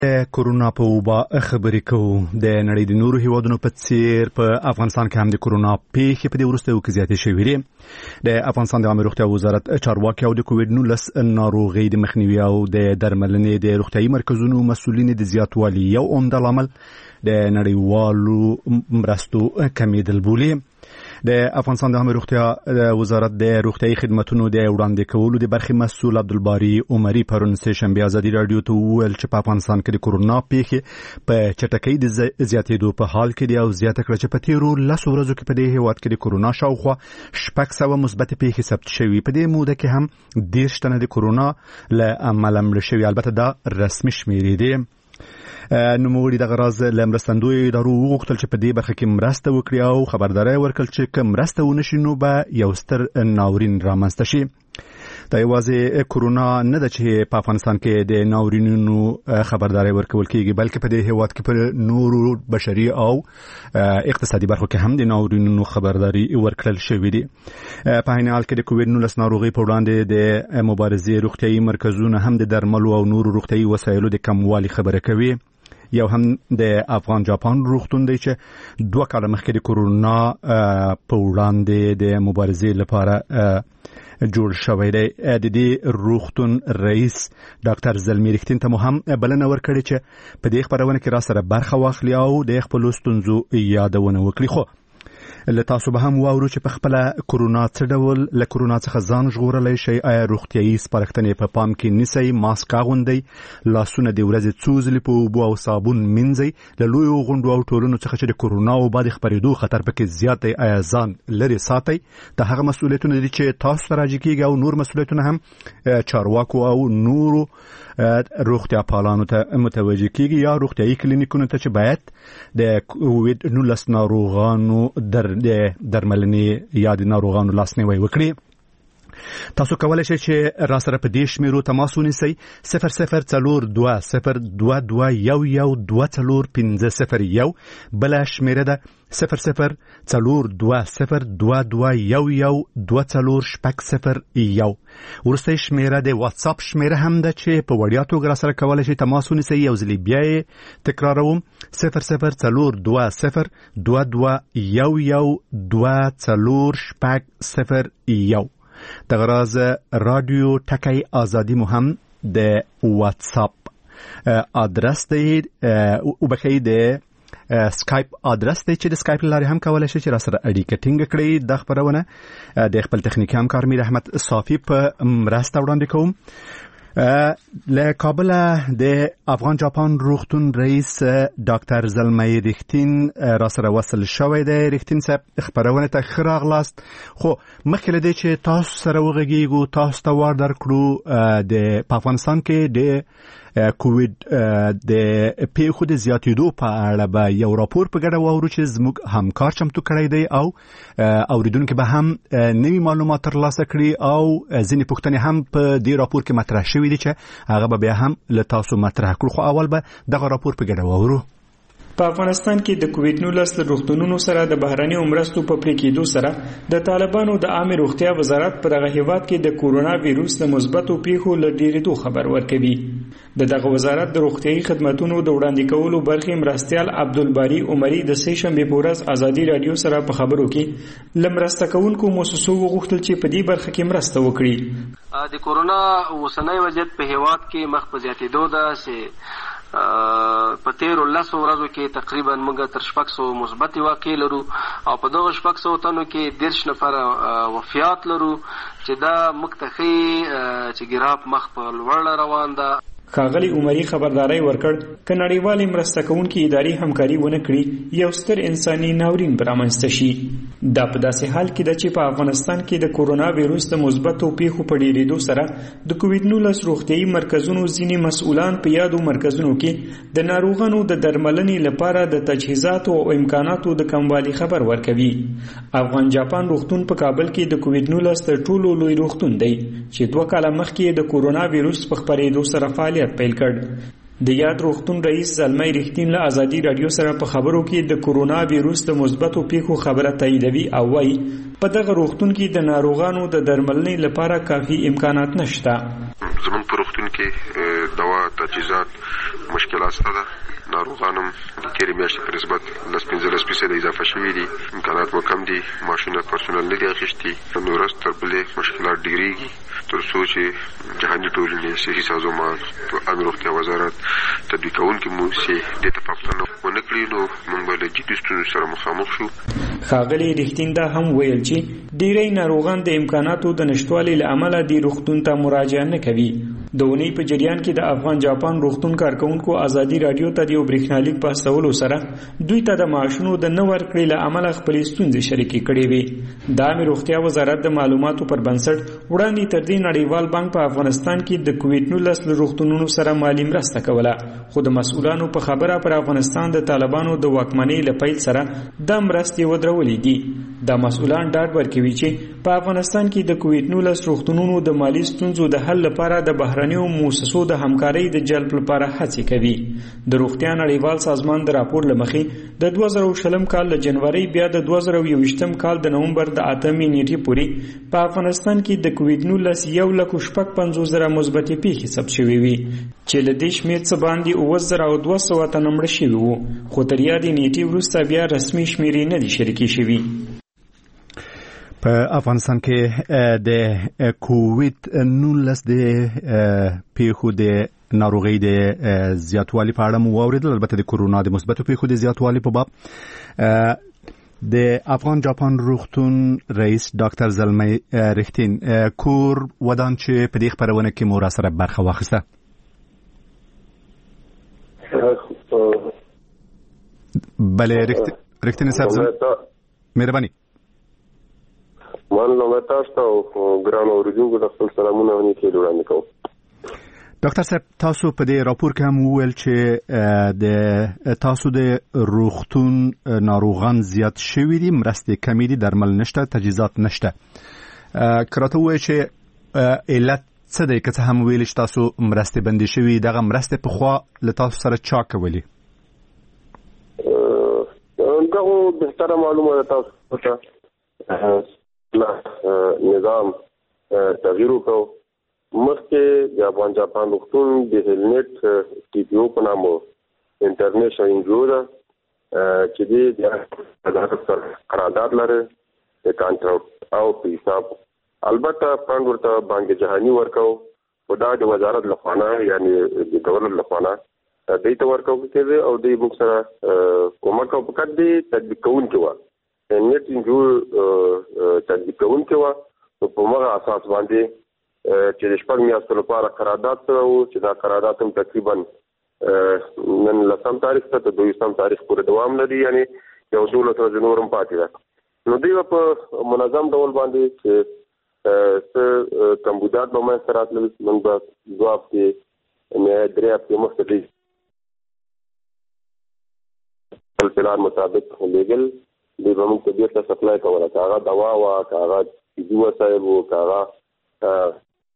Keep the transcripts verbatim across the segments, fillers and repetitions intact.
کورونا په وبا خبرې کوو. د نړۍ د نورو هیوادونو په څیر په افغانستان کې هم د کورونا پیښې په دې وروستیو کې زیاتې شوې دي. د افغانستان د عامه روغتیا وزارت چارواکي او د کووډ نولس ناروغۍ د مخنیوي او د درملنې د روغتیايي مرکزونو مسؤلین د زیاتوالي یو عمده لامل د نړیوالو مرستو کمیدل بولي. د افغانستان د عامه روغتیا وزارت د روغتیايي خدماتو د وړاندې کولو د برخې مسؤل عبدالباري عمري پرون سه شنبه ازادي رادیو ته وویل چې په افغانستان کې د کورونا پیښې په چټکۍ د زیاتېدو په حال کې دي او زیاته کړه چې په تیرو لسو ورځو کې په دې هیواد کې د کورونا شاوخوا شپږ سوه مثبت پیښې ثبت شوي. په دې موده کې هم دېرش تنه د کورونا له امله مړه شوي. البته دا رسمي شمیرې دي. نوموړي دغه راز له مرستندویو ادارو وغوښتل چې په دې برخه کې مرسته وکړي او خبرداری ورکړل چې که مرسته ونه شي نو به یو ستر ناورین رامنځته شي. دا یوازې کورونا نه ده چې په افغانستان کې د ناورینونو خبرداری ورکول کېږي، بلکې په دې هیواد کې په نورو بشري او اقتصادي برخو کې هم د ناورینونو خبرداری ورکړل شوی دی. په عین حال کې د کووډ نولس ناروغۍ په وړاندې د مبارزې روغتیايي مرکزونه هم د درملو او نورو روغتیايي وسایلو د کموالي خبره کوي. یو هم د افغان جاپان روغتون دی چې دوه کاله مخکې د کورونا په وړاندې د مبارزې لپاره جوړ شوی دی. د دې روغتون رئیس ډاکټر زلمی رښتین ته مو هم بلنه ورکړې چې په دې خبرونه کې را سره برخه واخلي او د خپلو ستونزو یادونه وکړي. خو له تاسو به هم واورو چې په خپله کورونا څه ډول له کورونا څخه ځان ژغورلی شئ. آیا روغتیايي سپارښتنې په پام کې نیسئ؟ ماسک اغوندئ، لاسونه د ورځې څو ځلې په اوبو او صابون مینځئ. له لویو غونډو او ټولنو څخه چې د کورونا وبا د خپرېدو خطر پکې زیات دی، آیا ځان لرې ساتئ؟ د هغه مسؤلیتونه دي چې تاسو ته راجع کېږي او نور مسؤلیتونه هم چارواکو او نورو روغتیا پالانو ته متوجه کېږي یا روغتیايي کلینیکونو ته چې باید د کووډ نولس ناروغانو در د درملنې یا د ناروغانو لاسنیوی وکړي. تاسو کولی شئ چې را سره په دې شمیرو تماس ونیسئ. صفر صفر څلور دوه صفر دوه دوه یو یو دوه څلور پنځه صفر یو. بله شمیره ده صفر صفر څلور دوه صفر دوه دوه یو یو دوه څلور شپږ صفر یو. وروستی شمیره د واتساپ شمیره هم ده چې په وړیا توګه را سره کولی شئ تماس ونیسئ. یو ځلې بیا یې تکراروم، صفر صفر څلور دوه صفر دوه دوه یو یو دوه څلور شپږ صفر یو. دغه راز رادیو ټکی آزادي مو هم د واتساپ آدرس دی او بخی د سکایپ آدرس دی چې د سکایپ لارې هم کولی شئ چې را سره اړیکه ټینګه کړئ. دا خپرونه د خپل تخنیکي همکار میر احمد صافي په مرسته وړاندې کوم. له کابل د افغان جاپان روغتون رئیس ډاکټر زلمی رښتین را سره وصل شوی دی. رښتین صاحب خپرونه ته ښه راغلاست. خو مخکې له دې چې تاسو سره وغږیږو، تاسو ته وار درکړو د په افغانستان کې د کووډ د پیښو د زیاتېدو په اړه به یو راپور په ګډه واورو چې زموږ همکار چمتو کړی دی او اوریدونکي به هم نوي معلومات ترلاسه کړي او ځینې پوښتنې هم په دې راپور کې مطرح شوي دي چې هغه به بیا هم له تاسو مطرح کړو. خو اول به دغه راپور په ګډه واورو. په افغانستان کې د کووډ نولس روغتونونو سره د بهرنیو مرستو په پرې کېدو سره د طالبانو د عامه روغتیا وزارت په دغه هیواد کې د کورونا ویروس د مثبتو پیښو له ډېرېدو خبر ورکوي. د دغه وزارت د روغتیايي خدماتو د وړاندې کولو برخې مرستیال عبدالباري عمري د سه شنبه په ورځ ازادي رادیو سره په خبرو کې له مرسته کوونکو مؤسسو وغوښتل چې په دې برخه کې مرسته وکړي. د کورونا اوسنی وضعیت په هیواد کې مخ په زیاتېدو ده چې په تیرو لسو ورځو کې تقریبا موږ تر شپږ سوه مثبتې واقعې لرو او په دغه شپږ سوه تنو کې دېرش نفره وفیات لرو چې دا موږ ته ښیي چې ګراف مخ په لوړه روان ده. ښاغلي عمري خبرداری ورکړ که نړیوالې مرسته کوونکې ادارې همکاري ونه کړي یو ستر انساني ناورین به رامنځته شي. دا په داسې حال کې ده چې په افغانستان کې د کورونا ویروس د مثبتو پیښو په ډېرېدو سره د کووډ نولس روغتیايي مرکزونو ځینې مسؤلان په یادو مرکزونو کې د ناروغانو د درملنې لپاره د تجهیزاتو او امکاناتو د کموالي خبر ورکوي. افغان جاپان روغتون په کابل کې د کووډ نولس تر ټولو لوی روغتون دی چې دوه کاله مخکې د کورونا ویروس په خپرېدو سره فعالیت پیل کړ. د یاد روغتون رئیس زلمی رښتین له ازادي رادیو سره په خبرو کې د کورونا ویروس د مثبتو پیښو خبره تاییدوي او وايي په دغه روغتون کې د ناروغانو د درملنې لپاره کافي امکانات نشته. زموږ په روغتون کې دوا تجهیزات مشکلات شته. ناروغانم د تېرې میاشتې په نسبت لس پنځلس فیصده اضافه شوي دي. امکانات مو کم دي. ماشینونه پرسونل نه دي اخیستي. نو ورځ تر بلې مشکلات ډېرېږي تر څو چې جهاني ټولنې صحي سازمان عامه روغتیا وزارت تطبیق کوونکي موسسې دې ته پاملرنه ونه کړي نو موږ به له جدي ستونزو سره مخامخ شو. ښاغلي رښتین دا هم ویل چې ډېری ناروغان د امکاناتو د نشتوالي له امله دې روغتون ته مراجعه نه کوي. د اونۍ په جریان کې د افغان جاپان روغتون کارکونکو ازادي رادیو ته د یو برېښنالیک په استولو سره دوی ته د معاشونو د نه ورکړې له امله خپلې ستونزې شریکې کړې وې. د عامه روغتیا وزارت د معلوماتو پر بنسټ وړاندې تر دې نړیوال بانک په افغانستان کې د کووډ نولس له روغتونونو سره مالي مرسته کوله، خو د مسؤلانو په خبره پر افغانستان د طالبانو د واکمنۍ له پیل سره د مرستې ودرولې دي. دا مسؤلان ډاډ ورکوي چې په افغانستان کې د کووډ نولس روغتونونو د مالي ستونزو د حل لپاره د بهرنیو موسسو د همکارۍ د جلب لپاره هڅې کوي. د روغتیا نړیوال سازمان د راپور له مخې د دوه زره شلم کال له جنوري بیا د دوه زره یوویشتم کال د نومبر د اتمې نیټې پورې په افغانستان کې د کووډ نولس یو لک شپږ پنځوس زره مثبتې پیښې ثبت شوې وي چې له دې شمېر څخه باندې اووه زره او دوه سوه تنه مړه شوي وو، خو تر یادې نیټې وروسته بیا رسمي شمېرې نه دي شریکې شوي. په افغانستان کې د کووډ نولس د پیښو د ناروغۍ د زیاتوالي په اړه مو واورېدل، البته د کورونا د مثبتو پیښو د زیاتوالي په باب. د افغان جاپان روغتون رئیس ډاکټر زلمی رښتین کور ودان چې په دې خپرونه کې مو راسره برخه واخیسته. بله رښتین صاحب مهرباني. من لومړی تاسو ته او ګرانو اورېدونکو ته خپل سلامونه او نیکۍ وړاندې کوم. ډاکټر صاحب تاسو په دې راپور کې هم وویل چې د تاسو د روغتون ناروغان زیات شوي دي، مرستې کمې دي، درمل نشته، تجهیزات نشته. که راته ووایئ چې علت څه دی؟ که څه هم ویلي چې تاسو مرستې بندې شوي، دغه مرستې پخوا له تاسو سره چا کولې؟ دغه بهتره معلومه ده تاسو ته نظام تغییر وکړو. مخکې د افغان جاپان روغتون د هیلنټ ټي پی او په نامه انټرنیشنل انجیو ده چې د عدالت سره قرارداد لري د کانټراکټ او په حساب. البته فنډ ورته بانک جهاني ورکو او دا د وزارت لخوا نه یعنی د دولت لخوا نه دوی ته ورکو کېږي او دوی موږ سره کومک او فقط دی تطبیق کوونکي وه. هیلنټ انجیو تطبیق کوونکي وه نو په هغه اساس باندې چې د شپږ میاشتو لپاره قرارداد سره وو چې دا قرارداد هم تقریبا نن لسم تاریخ ته تر دویستم تاریخ پورې دوام لري، یعنی یو دولس ورځې نور هم پاتې ده. نو دوی په منظم ډول باندې چې څه کمبودات به منځته راتلل، موږ به دوه هفتې نهایت درې هفتې مخکې دوی خپل پلان مطابق لېږل. دوی به موږ ته بېرته سپلای کوله، که هغه دوا وه، که هغه طبي وسایل وو، که هغه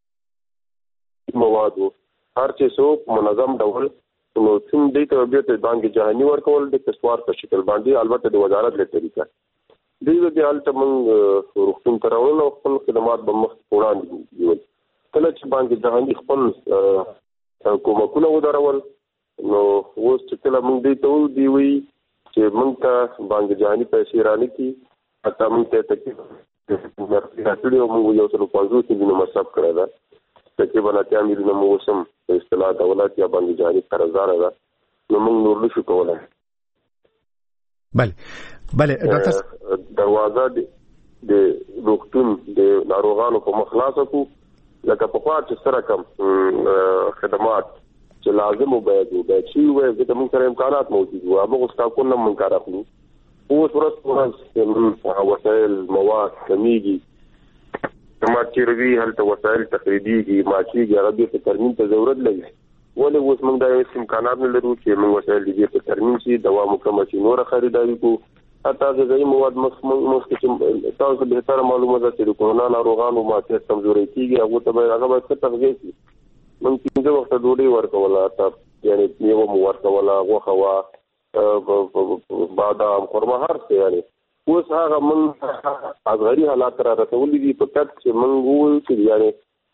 مواد وو، هر چې څه منظم ډول نو څوم دوی ته بېرته بانک جهاني ورکول د کسوار په شکل باندې، البته د وزارت له طریقه. دوی به بیا هلته موږ روغتون ته راوړل او خپل خدمات به مخکې وړاندې بیول. کله چې بانک جهاني خپل کومکونه ودرول نو اوس چې کله موږ دوی ته وویل دوی وایي چې موږ ته بانک جهاني پیسې رانیکړي، حتی موږ ته تکلیف راکړي او موږ یو سل پنځوس میلیونه مصرف کړی ده. تقریبا اتیا میلیونه موږ اوس هم په اصطلاح دولت یا بانک جهاني قرضداره ده، نو موږ نور نشو کولی. بله بله ډاکټر دروازه د روغتون د ناروغانو په مخ خلاصه کړو، لکه پخوا چې څه رقم خدمات چې لازم و باید و باید شوي وی، ځکه موږ سره امکانات موجود وو، همغو سټاکونه هم موږ کار اخلو. اوس ورځ په ورځ وسایل مواد کمیږي، خدمات چېرې وي هلته وسایل تخریبېږي، ماچېږي، هغه بېرته ترمیم ته ضرورت لري. ولې اوس موږ دا هېڅ امکانات نه لرو چې موږ وسایل دې بېرته ترمیم شي، دوا مو کمه شي، نوره خریداري کړو. حتی غذایي مواد مخکې چې تاسو بهتره معلومه ده چې د کورونا ناروغانو معافیت کمزوری کېږي، هغو ته باید هغه باید ښه تغذیه شي. موږ پنځه وخته ډوډۍ ورکوله، حتی یعنې میوه مو ورکوله، غوښه وه، بادام، خرما، هر څه. یعنې اوس هغه موږ اصغري حالات را رسولي دي په کټ چې موږ وویل چې یعنې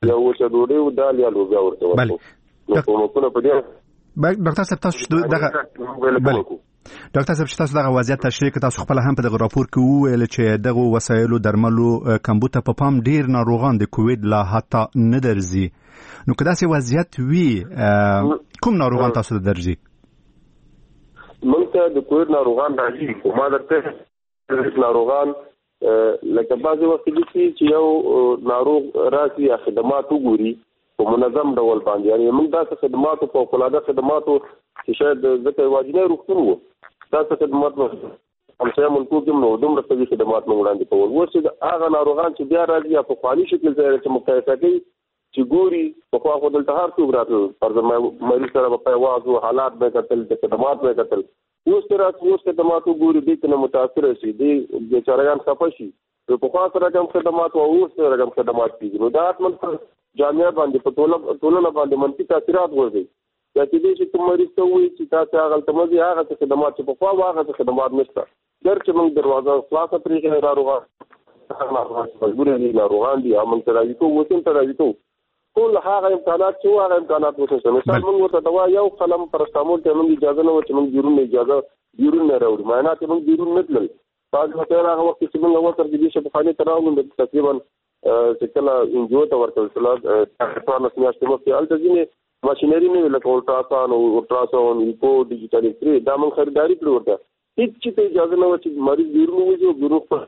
یا وچه ډوډۍ او دال یا لوبیا ورته ورکړو. نو کومکونه په دې ډاکټر صاحب تاسو دغه ډاکټر صاحب چې تاسو دغه وضعیت تشریح کړ، تاسو خپل هم په دغه راپور کې وویل چې دغه وسایلو درملو کمبود ته په پام ډیر ناروغان د کووید لا حتی نه درځي. نو که داسې وضعیت وي کوم ناروغان تاسو ته درځي؟ موږ ته د کووید ناروغان راځي، خو ما درته ناروغان لکه بعضې وخت داسې چې یو ناروغ راشي یا خدمات وګوري په منظم ډول باندې، یعنې موږ داسې خدماتو فوقالعاده خدماتو چې شاید ځکه یوازینی روغتون و، داسې خدمات همسایه ملکو کې نو دومره قوي خدمات موږ وړاندې کول. اوس چې هغه ناروغان چې بیا راځي یا پخواني شکل ځای چې مقایسه کوي چې ګوري پخوا خو دلته هر څوک راتلل، فرض مریض سره به پیواز و، حالات به کتل، د خدمات به کتل. اوس چې راتلي اوس خدمات وګوري دې ته نه متاثره شي، دې بیچارهګان خفه شي. پخوا سره کوم خدمات او اوس سره کوم خدمات کېږي، نو دا حتما جامعه باندې په ټولنه باندې منفي تاثیرات غورځوي. یا چې دې چې کوم مریض ته ووایي چې تاسې هغلته مه ځئ، هغه څه خدمات چې پخوا وو هغه څه خدمات نشته. ډېر چې موږ دروازه خلاصه پرېښې ناروغان مجبوره دي، ناروغان دي او موږ ته راضي کوو، اوس هم ته راضي کوو. ټول هغه امکانات چې وو هغه امکانات وشته. مثال موږ ورته دوا یو قلم پرسټامول ته موږ اجازه نه وه چې موږ بیرون نه اجازه بیرون نه راوړو، معاینات یې موږ بیرون نه تلل. بعض وخت هغه وخت چې موږ ورته د دې شفاخانې ته راغلو تقریبا چې کله انجیو ته ورکړل شول څوارلس میاشتې مخکې، هلته ځینې ماشینري نه وي لکه الټراساؤنډ او الټراساؤنډ ایکو ډیجیټل ایکسرې، دا موږ خریداري کړې ورته. هېڅ چي ته اجازه نه وه چې مریض بیرون ووځي او بیرون خپل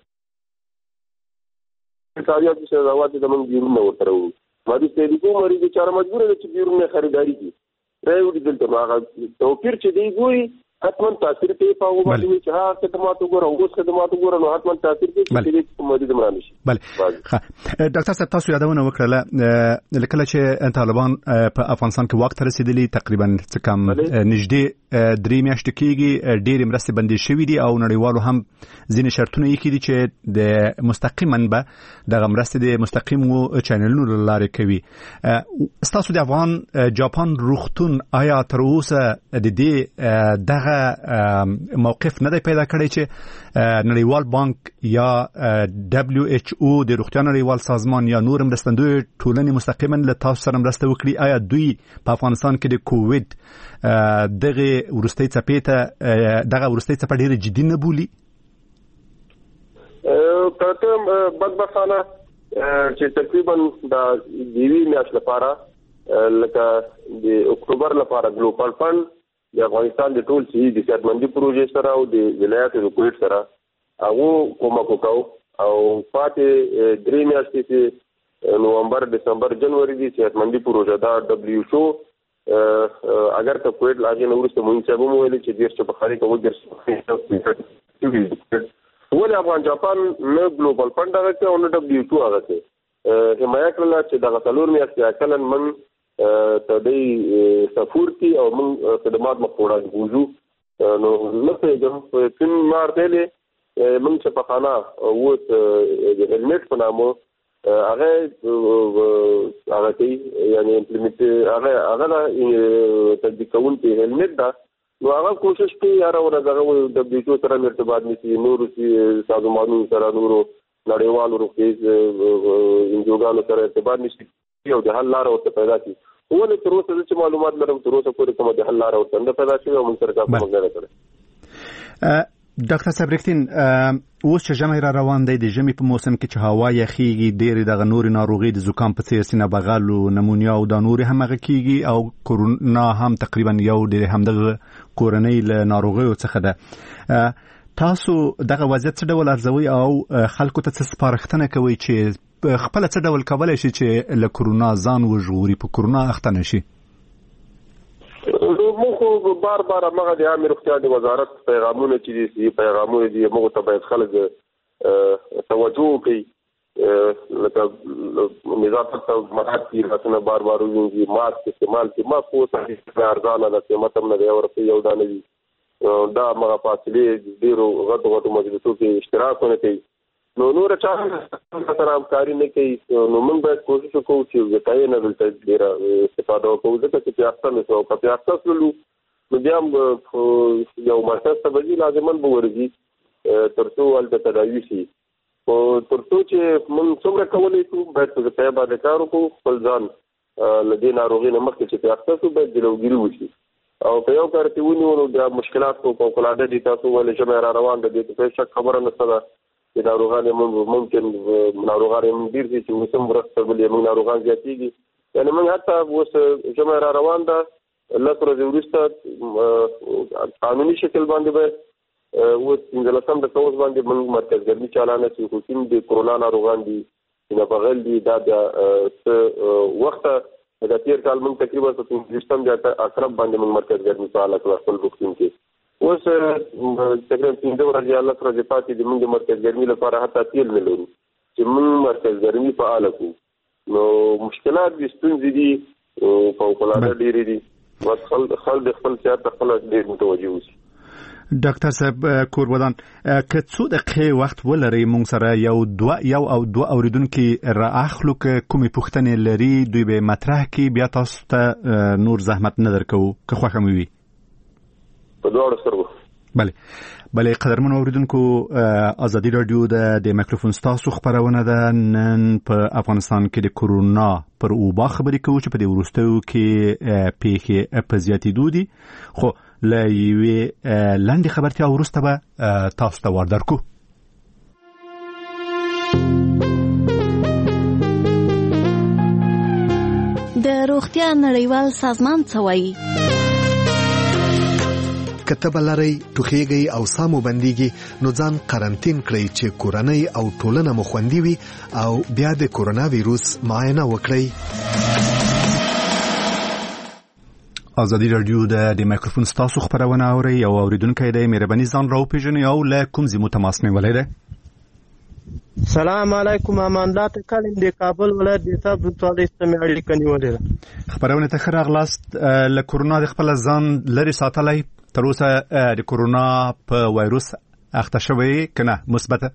کاریات چې روات دي موږ بیرون نه ورته راوړو. مریض ته لیکو، مریض بیچاره مجبوره ده چې بیرون نه خریداري کړي. راوړي دلته نو هغه توپیر چې دی ګوري حتما تاثیر کوي په هغو باندې چې هغه خدمات وګوره او اوس خدمات وګوره، نو حتما تاثیر کوي چې مریض هم رانشي. بله ډاکټر صاحب تاسو یادونه وکړله کله چې طالبان په افغانستان کې واک ته رسېدلي تقریبا څه کم نږدې درې میاشتې کېږي، ډېرې مرستې بندې شوي دي او نړیوالو هم ځینې شرطونه یې کړي چې د مستقیما به دغه مرستې د مستقیمو چینلونو له لارې کوي. ستاسو د افغان جاپان روغتون آیا تر اوسه د دې دغه موقف نه دی پیدا کړی چې نړیوال بانک یا دبلیو ایچ او د روغتیا نړیوال سازمان یا نور مرستندوی ټولنې مستقیما له تاسو سره مرسته وکړي؟ آیا دوی په افغانستان کې د کووید دغه وروستۍ څپې ته دغه وروستۍ څپه ډېره جدي نه بولي؟ ته بدبختانه چې تقریبا د یوې میاشتې لپاره لکه د اکتوبر لپاره ګلوبال فنډ د افغانستان د ټول صحي د صحتمندي پروژې سره او د ولایت د کووید سره هغه کومک وکاو او پاتې درې میاشتې چې نومبر، دسمبر، جنوري دي صحتمندي پروژه دا دبلیو ایچ او اگر ته کووید لاغې نه وروسته مونږ څه هم ویلي چې ډېر څه په خاري کوو ډېر ولې افغان جاپان نه ګلوبال فنډ هغه کوي او نه دبلیو ایچ او هغه کوي. حمایه کړله چې دغه څلور میاشتې اقلا موږ ته دی سفور کی او موږ خدمات مخ وړاندې بوزو. نو نه پوهېږم کوم مارتلې موږ چې په خانه اوس د هلمټ په نامه هغه هغه کوي، یعنې امپلیمنټ هغه هغه تطبیق کوونکی هلمټ ده. نو هغه کوشش کوي هره ورځ هغه دبلیو ایچ او سره ارتباط نیسي، نورو سازمانونو سره، نورو نړیوالو روغتیایي انجوګانو سره ارتباط نیسي او د حل لاره ورته پیدا کړي. ولې تر اوسه چې معلومات لرم تر اوسه پورې کومه د حل لاره ورته نه پیدا شوې او موږ سره کوم نه ده کړې. ډاکټر صاحب رښتین اوس چې ژمی را روان دی، د ژمي په موسم کې چې هوا یخېږي، ډېرې دغه نورې ناروغۍ د زکام په څېر سینه بغل او نمونیا او دا نورې هم هغه کېږي او کورونا هم تقریبا یو د همدغه کورنۍ له ناروغیو څخه ده. تاسو دغه وضعیت څه ډول ارزوئ او خلکو ته څه سپارښتنه کوئ چې خپله څه ډول کولی شي چې له کورونا ځان وژغوري، په کورونا اخته نه شي؟ موږ خو بار بار همغه د عامې روغتیا د وزارت پیغامونه چې دي پیغامونه دي موږ ته باید خلک توجه وکړي، لکه نظافت ته مراعات کړي، لاسونه بار بار ووینځي، ماسک استعمال کړي. ماسک اوس ارزانه ده، قیمت هم نه دی، یو روپۍ یو دانه وي. دا همغه فاصلې ډېرو غټو غټو مجلسو کې اشتراک ونه کوي. نو نور چا سره همکاري نه کوي. نو موږ باید کوشش وکړو چې وقایې نه دلته ډېره استفاده وکړو، ځکه چې پیاخته نه شو. که پیاخته شولو نو بیا هم یو مرکز ته به ځي، لازما به ورځي تر څو هلته تداوي شي. او تر څو چې موږ څومره کولی شو باید په ځای باندې کار وکړو، خپل ځان له دې ناروغۍ نه مخکې چې پرې اخته شو باید جلوګیري وشي. او په یو کار کې ونیو نو بیا مشکلات خو فوقالعاده دي. تاسو ولې ژمی را روان ده، دې ته شک خبره نشته ده چې ناروغان یې ممکن ناروغان یې ډېر دي چې اوس هم ورځ بل یې موږ ناروغان زیاتېږي. یعنې موږ حتی اوس ژمی را روان ده لس ورځې وروسته قانوني شکل باندې باید اوس پنځلسم د کوز باندې موږ مرکزګرمي چالانه چې حکوم د کورونا ناروغان دي چې بغل دي دا بیا څه وخته د تیر کال موږ تقریبا په پنځوستم د اقرب باندې موږ مرکزګرمي فعاله کړه خپل روغتون کې. اوس تقریبا پنځه ورځې یا لس ورځې پاتې دي. موږ د مرکزګرمي لپاره حتی تیل نه لرو چې موږ مرکزګرمي فعاله کړو. نو مشکلات دي، ستونزې دي، فوقالعاده ډېرې دي. خلک د خپل صحت ته خپله ډېر متوجه اوسي. ډاکټر صاحب کورودان که څو دقیقې وخت ولري مونږ سره یو دوه یو او دوه اوریدونکي را اخلو که کومې پوښتنې لري دوی به مطرح کړي، بیا تاسو ته نور زحمت نه درکوو که خوښه مو وي. په دواړو سترګو. بله بله قدرمنو اوریدونکو، ازادي راډیو د میکروفون ستاسو خپرونه ده. نن په افغانستان کې د کورونا پر اوبا خبرې کوو چې په دې وروستیو کې پیښې په زیاتېدو دي. خو له یوې لنډې خبرتیا وروسته به تاسو ته ور درکو. د روغتیا نړیوال سازمان څه وایي؟ کتب لري ټوخیږي او سامو بنديږي نو ځان قرنټین کړئ چې کورنۍ او ټولنه مو خوندي وي او بیا د کورونا وایروس معاینه وکړئ. ازادي راډیو د میکروفون ستاسو خبرونه اوري او اوریدونکو د مهرباني ځان راو پیژنې او له کوم ځای متماس نه ولې ده. سلام علیکم، امان الله تکلم د کابل ولایت د صاحب ولسوالۍ څخه اړیکه نیولې. خبرونه ته خیر اغلاست. له کورونا د خپل ځان لري ساتلای تر اوسه د کورونا په وایروس اخته شوی کنه مثبته؟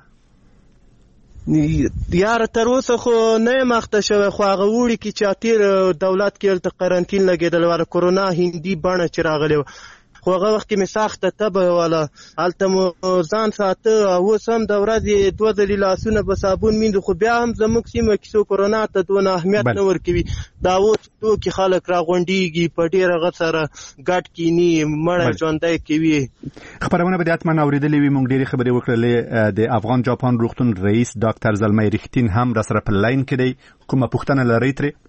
یاره تر اوسه خو نه یم اخته شوی، خو هغه وړي کې چې تیر دولت کې هلته قرنټین لګېدل واره کورونا هندي بڼه چې راغلی و، خو هغه وخت کې مې سخته تبه وله، هلته مو ځان ساته. اوس هم د ورځې دوه ځلې لاسونه په صابون مینځو، خو بیا هم زموږ سیمه کې څو کورونا ته دونه اهمیت نه ورکوي. دا اوس ټوکې خلک راغونډېږي په ډېر هغه سره ګډ کیني مړی ژوندی کوي. خبرونه به د حتما اورېدلې وي. موږ ډېرې خبرې وکړلې. د افغان جاپان روغتون رئیس ډاکټر زلمی رښتین هم را سره په لاین کې دی. کومه پوښتنه لرئ ترې؟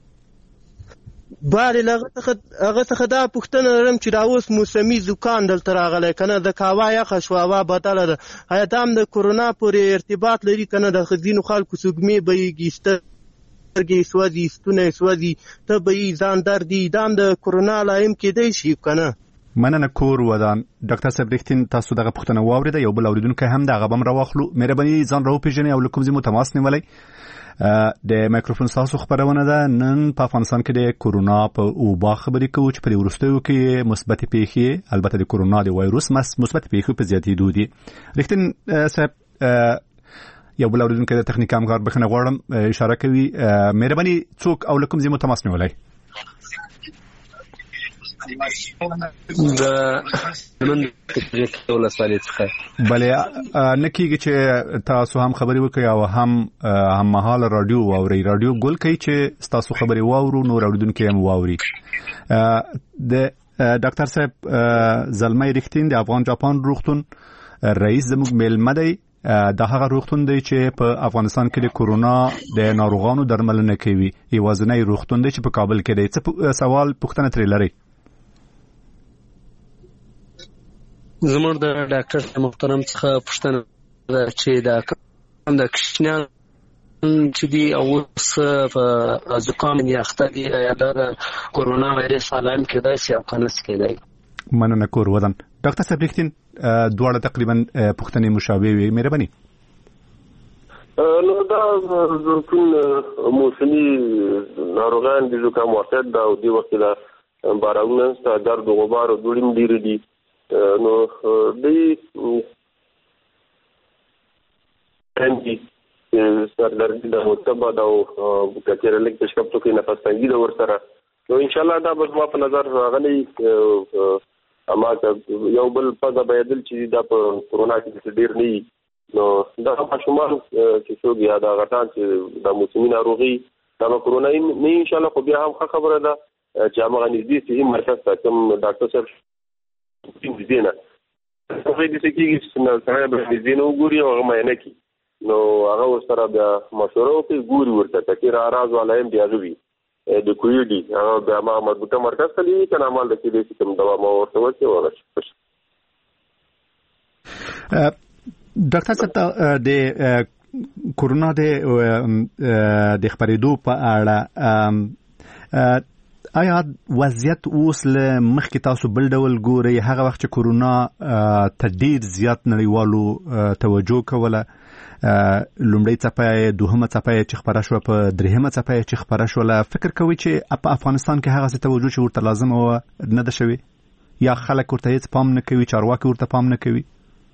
بله هغه څخه دا پوښتنه لرم چې دا اوس موسمي زکام دلته راغلی که نه، د هوا یخه شوه، هوا بدله ده، آیا دا هم د کورونا پورې ارتباط لري که نه؟ د ځینو خلکو سږمې بهیږي، سترګې یې سوځي، ستونی یې سوځي، تبه یې، ځان درد یې، دا هم د کورونا لایم کېدی شي که نه؟ مننه کور ودان. ډاکټر صاحب رښتین تاسو دغه پوښتنه واورېده. یو بل اوریدونکی هم د هغه به هم راواخلو. مهرباني ځان راوپېژنئ او له کوم ځای مو تماس نیولی. د میکروفون تاسو خبرونه ده. نن په افغانستان کې د کورونا په اوبا خبرې کوو چې په دې وروستیو کې مثبت پیښې، البته د کورونا د وایروس مثبت پیښې په زیاتېدو دي. رښتین صاحب یو بل اوریدونکی د تخنیک همکار بخښنه غواړم اشاره کوي. مهرباني څوک او له کوم ځای مو تماس نیولی؟ د نن ولسوالۍ څخه. بله نه کېږي چې تاسو هم خبرې وکړئ او هم هممهاله راډیو واورئ. راډیو ګل کوي چې ستاسو خبرې واورو، نور اوریدونکي هم واوري. د ډاکټر صاحب زلمی رښتین د افغان جاپان روغتون رئیس زموږ میلمه دی. دا هغه روغتون دی چې په افغانستان کې د کورونا د ناروغانو درملنه کوي. یوازینی روغتون دی چې په کابل کې دی. څه سوال پوښتنه ترې لرئ؟ زموږ د ډاکټر محترم څخه پوښتنه ده چې دا کوم د کشنیان چې دی او اوس په زکام یې اخته دي، یا د کورونا وایرس علائم کېدای شي او که نه کېدای؟ مننه کور ودان. ډاکټر صاحب رښتین دواړه تقریبا پوښتنې مشابه وي. مهرباني. نو دا روغتون موسمي ناروغان د زکام واقعیت ده او دې وخت دا بارانونه شته، درد و غبار او دوړې هم ډېرې دي. نو دوی کندي سردردي ده، تبه ده او که چېرې لږ تشکب څوک یې نفس تنګي ده ورسره. نو انشاءالله دا به زما په نظر راغلی اما که یو بل پزه بهېدل چې دا په کورونا کې ډېر نه وي، نو دغه ماشومان چې څوک یا د غټان چې د موسمي ناروغي د کرونا نه ان شاء الله خو بیا هم خبره ده چې هغه نږدې صحي مرکز ته کوم ډاکټر صاحب نږدې نه هغه د سکیږي چې سره به نږدې نه وګوري او هغه معاینه کوي نو هغه ورسره بیا مشوره وکړي ګوري ورته چې را راز والایم بیا غوي د کویډي هغه بیا ما مربوطه مرکز ته لیکي کنه عمل د کې کوم دوا مو ورته ورته ورشي. ډاکټر صاحب د کورونا د د خبرېدو په اړه آیا وضعیت اوس له مخکې تاسو بل ډول ګورئ هغه وخت چې کورونا ته ډېر زیات نړیوالو توجه کوله لومړی څپه دوهمه څپه چې خپره شوه په درېیمه څپه چې خپره شوله فکر کوئ چې په افغانستان کې هغه څه توجه چې ورته لازمه وه نه ده شوې یا خلک ورته هېڅ پام نه کوي چارواکي ورته پام نه کوي؟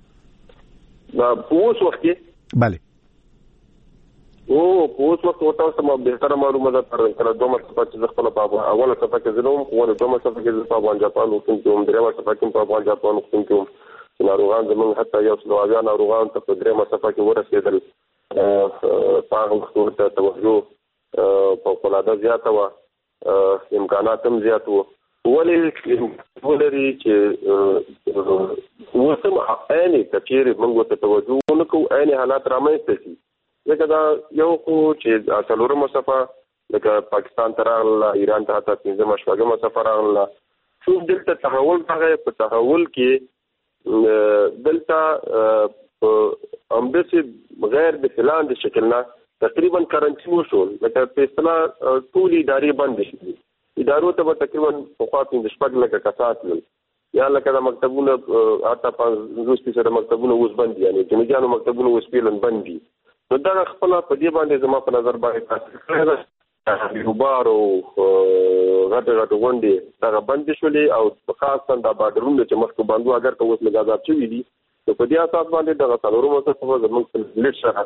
په اوس وخت کې بله او په اوس وخت ورته سم بهتره معلومه ده تر کله دوه صفه چې خپل په اوله صفه کې زلم خو له دوه صفه کې په افغان جاپان وکم کوم درېمه صفه کې په افغان جاپان وکم کوم ناروغان زمون حتی یو څو اویا ناروغان ته په درېمه صفه کې ورسېدل په هغه وخت ته توجه په فولاده زیاته و امکانات هم زیات وو ولې ولري چې وسم عیني کچېر موږ ته توجه ونکو عیني حالات رامنځته شي لکه دا یو خو چې څلورمه صفه لکه پاکستان ته راغله ایران ته حتی پنځمه شپږمه صفه راغله څو دلته تحول راغی په تحول کې دلته همداسې غیر د فلان د شکل نه تقریبا کرنټین وشول لکه په اصطلاح ټول ادارې بندې شوې ادارو ته به تقریبا پخوا پنځه شپږ لکه کسات تلل یا لکه د مکتبونه حتی پنځوس فیصده مکتبونه اوس بند دي یعنې جنوبیانو مکتبونه اوس فعلا بند دي نو دا خپل په دې باندې زما په نظر باندې تاثیر کړی دی روبار او غټ غټ غونډې دا بند شولې او خاصه د بارډرونو چې مخکې باندې اگر که اوس لګازات شوي دي نو په دې اساس باندې دغه څلورمه صفه زموږ په لیډ شهر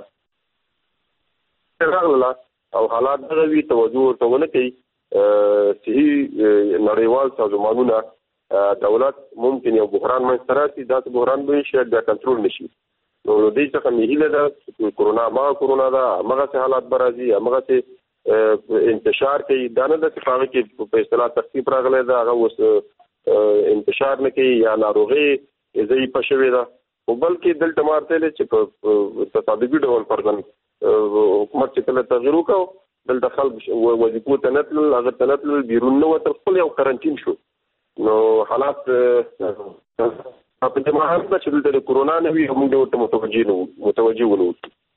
راغله او حالات دغه وي توجه ورته ونه کوي صحي نړیوال سازمانونه دولت ممکن یو بحران منځته راسي داسې بحران به شاید بیا کنټرول نشي نو دې څخه مې هیله ده چې کورونا ما کورونا ده همغسې حالات به راځي همغسې انتشار کوي دا نه ده چې په هغه کې په اصطلاح تخفیف راغلی ده هغه اوس انتشار نه کوي یا ناروغي ضعیفه شوې ده خو بلکې دلته ما ورته ویلې چې په تصادفي ډول فرضاً حکومت چې کله تغییر وکړو دلته خلک وظیفو ته نه تلل هغه ته نه تلل بیرون نه وتل خپل یو کرنټین شو نو حالات په دې معنی ده چې د کورونا نه وي موږ ورته متوجه نه متوجه ونه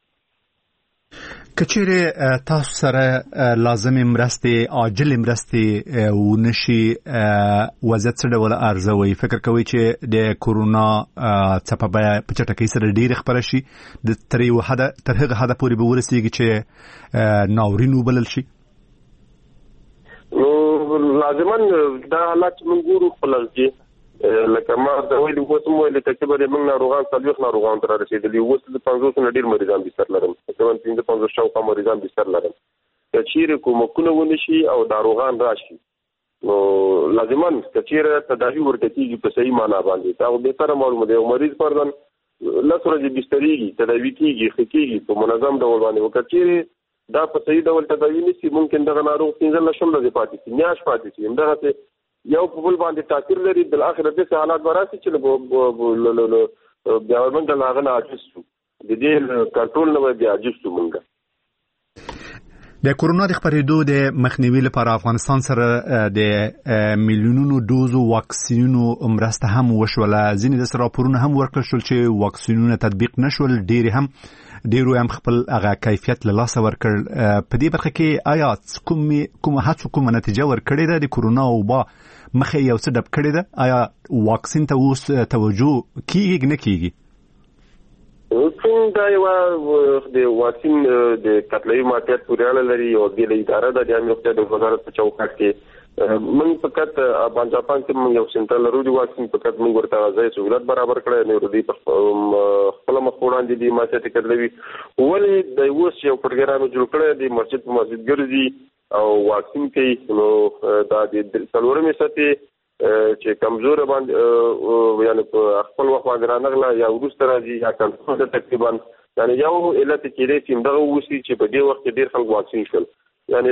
کچېره تاسو سره لازم مرستې عاجل مرستې ونشي وضعیت څه ډول ارزوي فکر کوي چې د کورونا څپه په چټکۍ سره ډېر خبره شي د تر یو حد تر هغه حد پورې به ورسیږي چې ناورین وبلل شي نو لازما دا حالات موږ ګورو خپل کې لکه ما د ویلي اوس هم ویلي تقریبا موږ ناروغان څلوېښت ناروغانو ته رارسېدلي اوس د پنځوسو نه ډېر مریضان بستر لرم تقریبا پنځه پنځوس شاوخوا مریضان بستر لرم که چیرې کومکونه ونشي او ناروغان راشي نو لازما که چیرې تداوي ورته کېږي په صحیح معنا باندې دا خو بهتره معلومه ده یو مریض فرضاً لس ورځې بسترېږي تداوي کېږي ښه کېږي په منظم ډول باندې که چیرې دا په صحیح ډول تداوي نشي ممکن دغه ناروغ پنځلس شل ورځې پاتې شي میاشت پاتې شي همدغسې یو په بل باندې تاثیر لري بل اخر دې حالات براسي چې بیا موږ له هغه نه عاجز شو د دې کنټرول نه بیا عاجز شو موږ د کورونا د خپرېدو د مخنیوي لپاره افغانستان سره د میلیونونو دوزو واکسینونو مرسته هم وشوله ځینې داسې راپورونه هم ورکړل شول چې واکسینونه تطبیق نشول ډېرې هم ډېرو هم خپل هغه کیفیت له لاسه ورکړ په دې برخه کې آیا کومه هڅو کومه نتیجه ورکړې ده د کورونا وبا مخه یو څه ډب کړی ده آیا واکسین ته اوس توجه کیږي نه کیږي څنګه یو د واکسین د قتلوي ماتیت پورې اړه لري او د اداره د امنیت روغتیا د وزارت په چوکاټ کې موږ فقط افغان جاپان کې موږ یو سنټرل لرو د واکسین فقط موږ ورته ځای سہولت برابر کړی نه ردی په خپل مخ وړاندې دي ماتیت قتلوي ولې د اوس یو پروګرام جوړ کړی دی مسجد په مسجد ګرځي او واکسین کوي نو دا د څلورمې سطحې چې کمزور باندې یعنی په خپل وخت باندې رانغله یا وروسته راځي یا کنټرول ده تقریبا یعنی یو علت کې دی چې دغه وسی چې په دې وخت کې ډېر خلک واکسین شول یعنی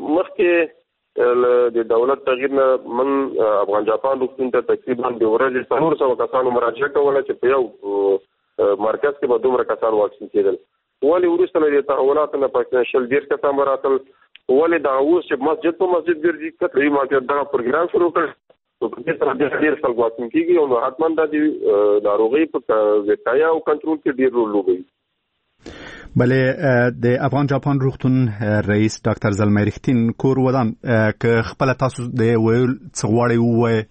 مخکې د دولت تغییر نه من افغان جاپان روغتون ته تقریبا د ورځې څلور سوه کسانو مراجعه کوله چې په یو مرکز کې به دومره کسان واکسین کېدل ولې وروسته له دې تحولاتو نه پکې شل ډېر کسان به راتل ولې دا اوس چې مسجد په مسجد ګرځي کتري ماته دغه پروګرام شروع کړ نو په دې سره ډېر ډېر خلک واکسین کېږي او نو حتما د ناروغۍ په وقایه او کنټرول کې ډېر رول لوبوي. بله د افغان جاپان روغتون رئیس ډاکټر زلمی رښتین کور ودان که خپل تاسو د ویل څه غواړئ ووایئ؟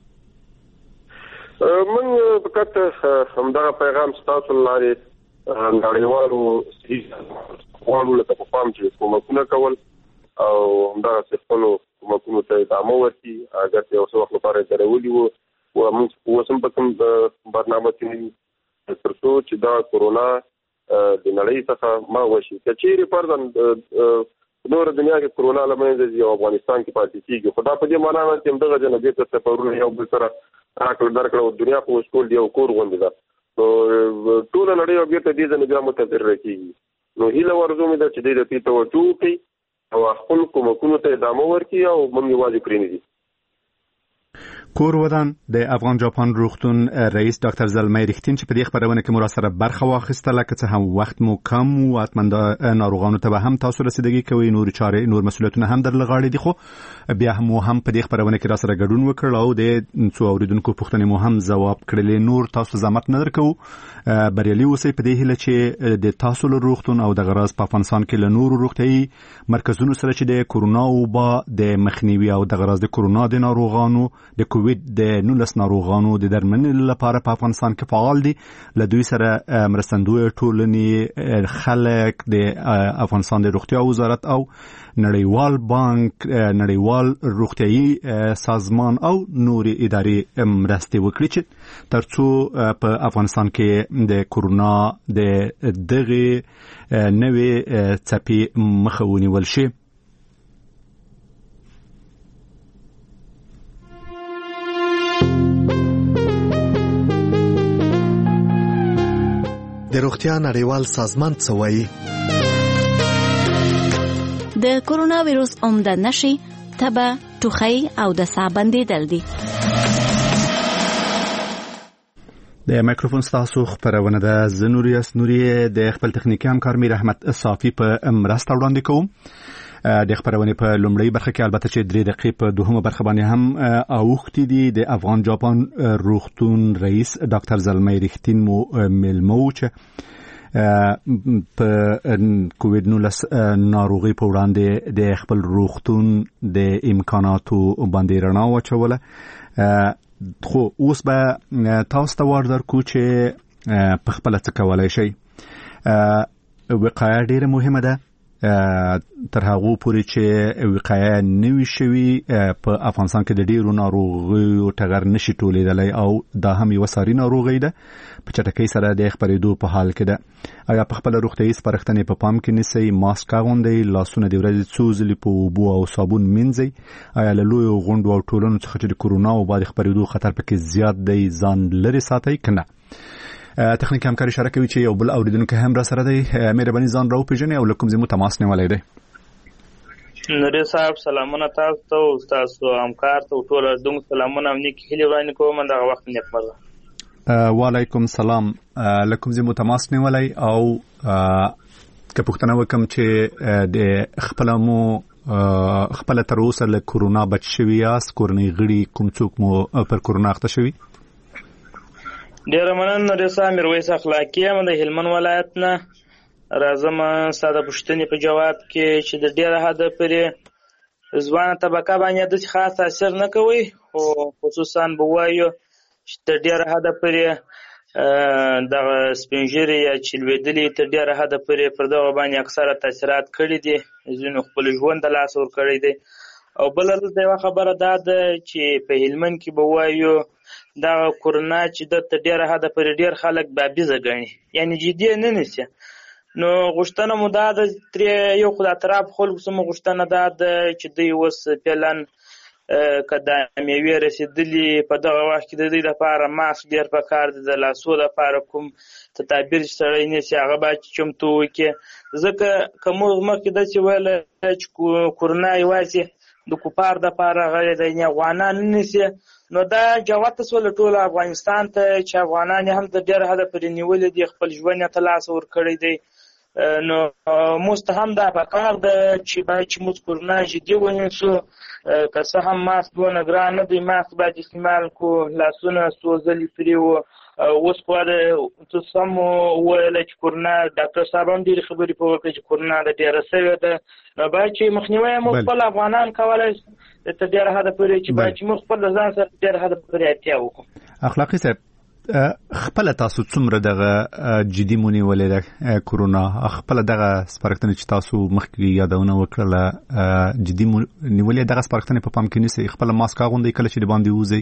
موږ فقط همدغه پیغام ستاسو له لارې نړیوالو غواړو لکه په پام چې کومکونه کول او همدغسې خپلو کومکونو ته ادامه ورکړي اګر چې یو څه وخت لپاره یې درولي وو او موږ اوس هم په کوم برنامه کې تر څو چې دا کورونا د نړۍ څخه ما وشي که چیرې فرضاً نور دنیا کې کورونا له منځه ځي او افغانستان کې پاتې کېږي خو دا په دې معنا نه چې همدغه جنه بېرته سفرونه یو بل سره راکړه درکړه او دنیا خو اوس ټول یو کور غوندې ده نو ټوله نړۍ او بېرته دې ځنې بیا متضرره کېږي نو هیله ورځو مې ده چې دوی د دې توجه وکړي او خپل کومکونو ته ادامه ورکړي او موږ یوازې پرېنږدي. کور ودان د افغان جاپان روغتون رئیس ډاکټر زلمی رښتین چې په دې خبرونه کې مو راسره برخه واخیستله که څه هم وخت مو کم و حتما د ناروغانو ته به هم تاسو رسیدګي کوئ نور چارې نور مسؤلیتونه هم در لغاړې دي خو بیا هم مو هم په دې خبرونه کې راسره ګډون وکړ او د څو اوریدونکو پوښتنې مو هم ځواب کړلې نور تاسو زحمت نه درکوو بریالي اوسئ په دې هیله چې د تاسو له روغتون او دغه راز په افغانستان کې له نورو روغتیایي مرکزونو سره چې د کورونا وبا د مخنیوي او دغه راز د کورونا د ناروغانو د کووید د نولس ناروغانو د درملنې لپاره په افغانستان کې فعال دي له دوی سره مرستندوی ټولنې خلک د افغانستان د روغتیا وزارت او نړیوال بانک نړیوال روغتیایي سازمان او نوري ادارې مرستې وکړي چې ترڅو په افغانستان کې د کورونا د دغه نوې څپې مخه ونیول شي. د روغتیا نړیوال سازمان څه وایي؟ د کورونا ویروس عمده نښې تبه، ټوخی او د ساه بندېدل دي. د مایکروفون ستاسو خبرونه ده زه نوریاس نوري د خپل تخنیکي همکار میر احمد صافي په مرسته وړاندې کوم. د خبرونه په لومړی برخه کې البته چې درې دقیقې په دوهمه برخه باندې هم اوختي دي د افغان جاپان روغتون رئیس ډاکټر زلمی رښتین مو ملمو چې په کووید نولس ناروغي په وړاندې د خپل روغتون د امکاناتو باندې رڼا واچوله خو اوس به تاسو ته ور درکو چې په خپل څه کولای شي. وقایه ډیره مهمه ده تر هغه پورې چې وقایه نوي شوي په افغانستان کې د ډیرو ناروغیو ټغر نشي تولیدلی او دا هم یو ساري ناروغي ده په چټکۍ سره د خپرېدو په حال کې ده. ایا په خپل روغتیایي سپارښتنې په پام کې نیسئ، ماسک اغوندئ، لاسونه د ورځې څو ځلې په اوبو او صابون مینځئ، ایا له لویو غونډو او ټولنو څخه چې د کورونا وبا د خپرېدو خطر پکې زیات دی ځان لرې ساتئ که نه. تخنیک همکار اشاره کوي چې یو بل اوریدونکو هم را سره دی. مهرباني ځان راو پیژنئ او له کوم ځای مو تماس نیولی دی؟ نوري صاحب سلامونه تاسو ته او تاسو همکار ته ټول اوریدونکو سلامونه او نیک هیلې وړاندې کوم. دغه وخت نیکمرغه. وعلیکم سلام. له کوم ځای مو تماس نیولی او که پوښتنه وکړم چې د خپله مو خپله تر اوسه له کورونا بچ شوي یاست؟ کورنۍ غړي کوم څوک مو پر کورونا اخته شوي؟ ډیره مننه نوري صاحب. میرویس اخلاقي یم د هلمند ولایت نه. راځم ستا د پوښتنې په جواب کې چې د ډیره حده پورې ځوانه طبقه باندې داسې خاص تاثیر نه کوي خو خصوصا به ووایو چې تر ډیره حده پورې دغه سپین ږیري یا چې لوېدلي تر ډیره حده پورې پر دغه باندې اکثره تاثیرات کړي دي، ځینو خپل ژوند د لاسه ورکړی دی. او بله دلته یوه خبره دا ده چې په هلمند کې به ووایو دغه کورونا چې د تر ډیره حده پورې ډیر خلک بابیزه ګڼي، یعنی جدي نه نیسي. نو غوښتنه مو دا ده ترې یو خو د اطراف خلکو څه مو غوښتنه دا ده چې دوی اوس فعلا که د میوې رسېدلي په دغه وخت کې د دوی لپاره ماسک ډېر پکار دی، د لاسو لپاره کوم تدابیر چې سړی نیسي هغه باید چمتو وکړي، ځکه که موږ مخکې داسې ویله چې کورونا یوازې د کفار دپاره هغه د افغانان نه نیسي، نو دا جوته سوله ټول افغانستان ته چې افغانان هم د ډېر حده پورې نیولي دي، خپل ژوند یې ترلاسه ورکړی دی. نو موږ ته هم دا پکار ده چې باید چې موږ کورونا جدي ونیسو، که څه هم ماسک دونه ګران نه دی، ماسک باید استعمال کړو، لاسونه څو ځلې پرې و. اوس خو ته سم وویله چې کورونا ډاکټر صاحب هم ډېرې خبرې په وکړې چې کورونا د ډېره سوې ده، نو باید چې مخنیوی یې موږ خپل افغانان کولی تر ډېره حده پورې چې باید چې موږ خپل د ځان سره ډېره حده پورې اړتیا وکړو. اخلاقي صاحب خپله تاسو څومره دغه جدي مونیولې ده کورونا، خپله دغه سپارښتنې چې تاسو مخکې یادونه وکړله جدي نیولې دغه سپارښتنې په پام کې نیسئ، خپله ماسک اغوندئ کله چې د باندې ووځئ؟